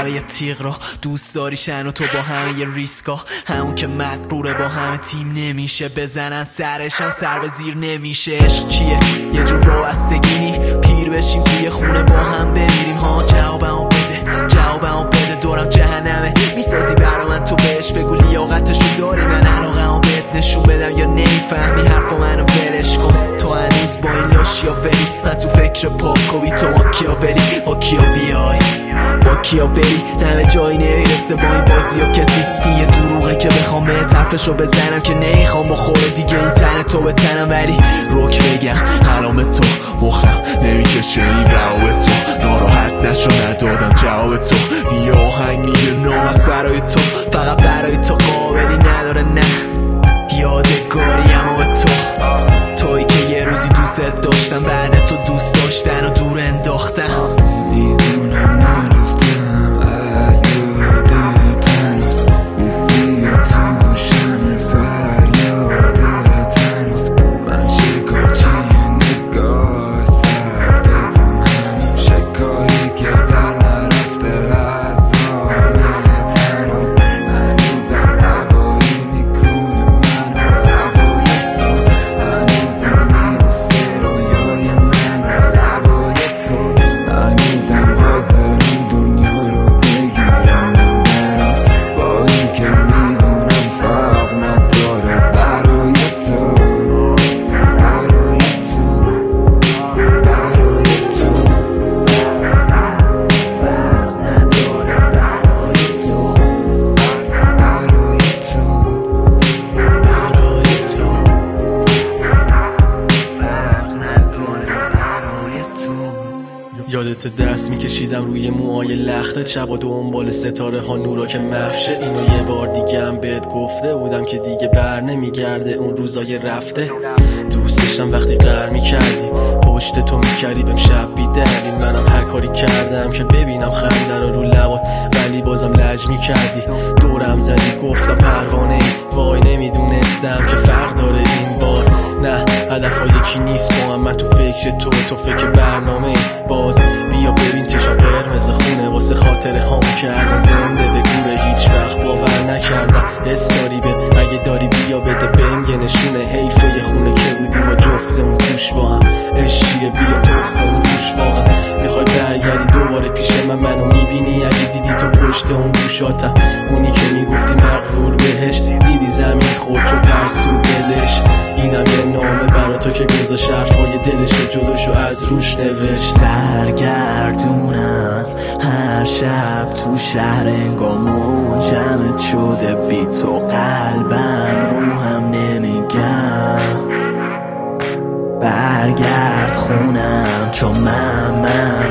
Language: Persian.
لبه یه تیغ رو دوست داریشن و تو با همه یه ریسکا همون که مقروره با همه تیم نمیشه بزنن سرشان سر به زیر نمیشه. عشق چیه؟ یه جور وابستگی نی پیر بشیم توی خونه با هم بمیریم ها. جوابمو بده دورم جهنمه میسازی برا من تو بهش بگو لیاقتشو داری من علاقمو بهت نشون بدم یا نمیفهمی حرفا منو ولش کن. تو هنوز با این لاشیا بری من تو فکر پاکوبی تو با کیا بری با کیا بیای با کیا بری نه جایی نمیرسه با این بازی و کسی این یه دروغه که بخوام به طرفشو بزنم که نمیخوام بخوره دیگه این تن تو به تنم ولی روک بگم حرام تو مخم نمیکشه این رواب تو ناراحت نشو ندادم جواب تو این یه آهنگی نام است برای تو فقط برای تو قابلی نداره نه یادگاریم و تو تویی که یه روزی دوست داشتم بعد تو دوست داشتن و دور انداختم. میدونم نرفتم از یادت هنوز نیستی یا تو گوشم فریادت هنوز من شکار چیه نگاه سردتم همین شکاری که در نرفته از آمت هنوز هنوزم هوایی میکنه من و هوای تو هنوزم میبوسه رویای من و لبای تو هنوزم حاضرم دنیا رو بگیرم من برات با این که میدونم فرق نداره برای تو برای تو برای تو فرق نداره برای تو برای تو برای تو فرق نداره برای تو. یادت دست میکشیدم روی موهای لختت شبا دنبال ستاره ها نورا که مفشه اینو یه بار دیگه هم بهت گفته بودم که دیگه بر نمیگرده اون روزای رفته. دوست داشتم وقتی قهر میکردی پشت تو میکردی بهم شب بیدردی منم هر کاری کردم که ببینم خنده رو لبات ولی بازم لج میکردی دورم زدی گفتم پروانه وای نمیدونستم که فرق داره این بار نه هدف ها یکی نیست با هم من تو فکر تو فکر برنامه باز بیا ببین چشم قرمز خونه واسه خاطر هام کردن زنده به گوره هیچ وقت باور نکردم استاری به اگه داری بیا بده بهم یه نشونه حیفه یه خونه که بودیم و جفتمون توش با هم عشقیه بیا توفمون روش واقعا میخوای برگردی دوباره پیش منو میبینی اگه دیدی تو پشت اون گوشاتم اونی که میگفتی مغرور بهش دیدی زمین خورد شد ترسود دلش اینم یه نامه برا تو که گذاشت حرفای دلش جلوشو از روش نوشت. سرگردونم هر شب تو شهر انگار منجمد شده بی تو قلبم روحم نمیگم برگرد خونم چون من